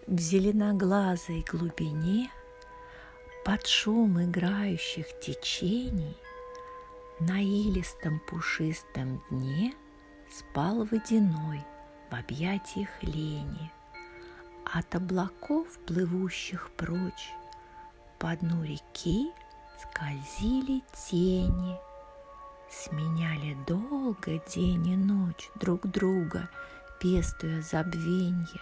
В зеленоглазой глубине, под шум играющих течений, на илистом пушистом дне спал водяной в объятиях лени. От облаков, плывущих прочь, по дну реки скользили тени, сменяли долго день и ночь друг друга, пестуя забвенье.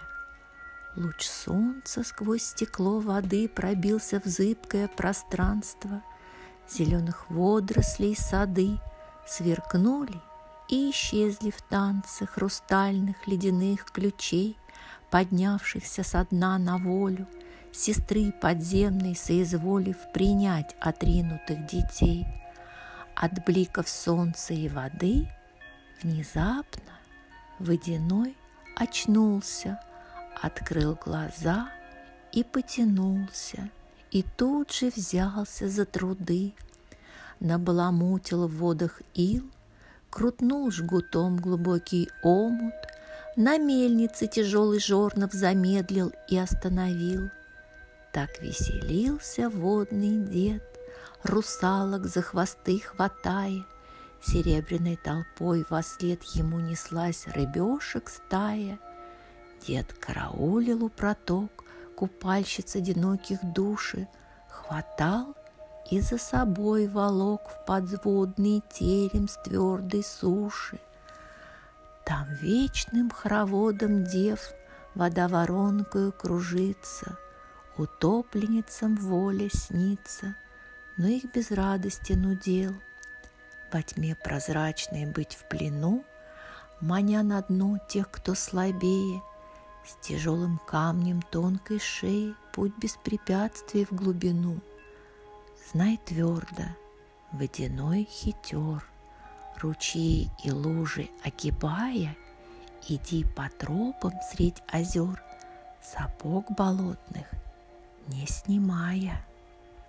Луч солнца сквозь стекло воды пробился в зыбкое пространство. Зеленых водорослей сады сверкнули и исчезли в танце хрустальных ледяных ключей, поднявшихся со дна на волю, сестры подземной соизволив принять отринутых детей. От бликов солнца и воды внезапно водяной очнулся, открыл глаза и потянулся, и тут же взялся за труды. Набаламутил в водах ил, крутнул жгутом глубокий омут, на мельнице тяжелый жорнов замедлил и остановил. Так веселился водный дед, русалок за хвосты хватая, серебряной толпой вослед ему неслась рыбешек стая. Дед караулил у проток купальщиц одиноких души, хватал и за собой волок в подводный терем с твердой суши. Там вечным хороводом дев вода воронкою кружится, утопленницам воля снится, но их без радости нудел. Во тьме прозрачной быть в плену, маня на дно тех, кто слабее, с тяжелым камнем тонкой шеи путь без препятствий в глубину. Знай твердо, водяной хитер, ручьи и лужи огибая, иди по тропам средь озер, сапог болотных не снимая.